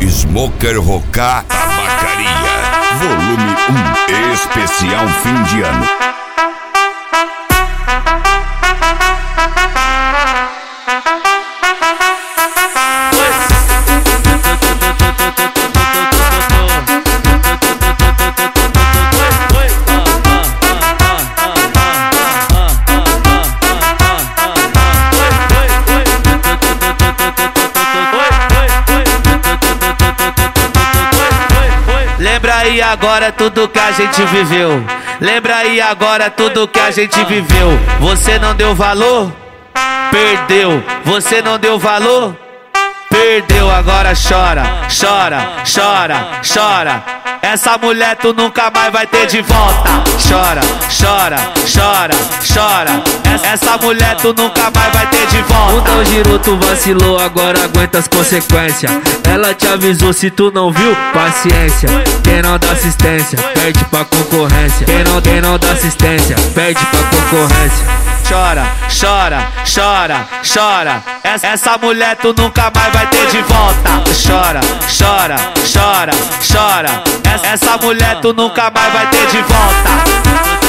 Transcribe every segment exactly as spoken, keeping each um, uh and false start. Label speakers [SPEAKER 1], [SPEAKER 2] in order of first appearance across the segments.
[SPEAKER 1] Smoker Rocar Tabacaria, volume um, especial fim de ano.
[SPEAKER 2] Lembra aí agora tudo que a gente viveu. Lembra aí agora tudo que a gente viveu. Você não deu valor? Perdeu. Você não deu valor? Perdeu. Agora chora, chora, chora, chora. Essa mulher tu nunca mais vai ter de volta. Chora, chora, chora, chora. Essa mulher tu nunca mais vai ter de volta.
[SPEAKER 3] O tal girou, tu vacilou, agora aguenta as consequências. Ela te avisou, se tu não viu, paciência. Quem não dá assistência, perde pra concorrência. Quem não, quem não dá assistência, perde pra concorrência.
[SPEAKER 2] Chora, chora, chora, chora. Essa mulher tu nunca mais vai ter de volta. Chora, chora, chora, chora. Essa mulher tu nunca mais vai ter de volta.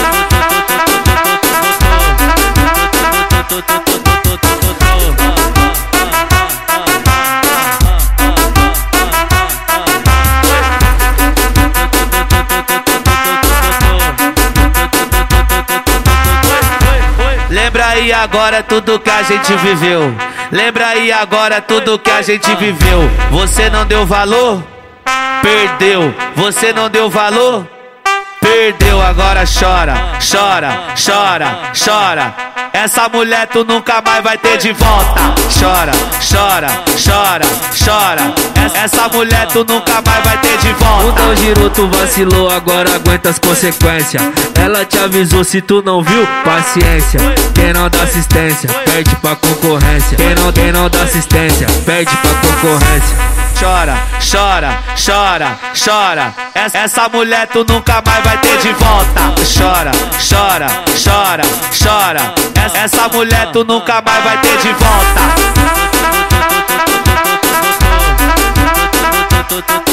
[SPEAKER 2] Lembra aí agora tudo que a gente viveu. Lembra aí agora tudo que a gente viveu. Você não deu valor? Perdeu. Você não deu valor? Perdeu. Agora chora, chora, chora, chora. Essa mulher tu nunca mais vai ter de volta. Chora, chora, chora, chora. Essa mulher tu nunca mais vai ter de volta.
[SPEAKER 3] O tal girou, tu vacilou, agora aguenta as consequências. Ela te avisou, se tu não viu, paciência. Quem não dá assistência, perde pra concorrência. Quem não, quem não dá assistência, perde pra concorrência.
[SPEAKER 2] Chora, chora, chora, chora. Essa mulher tu nunca mais vai ter de volta. Chora, chora, chora, chora. Essa mulher tu nunca mais vai ter de volta.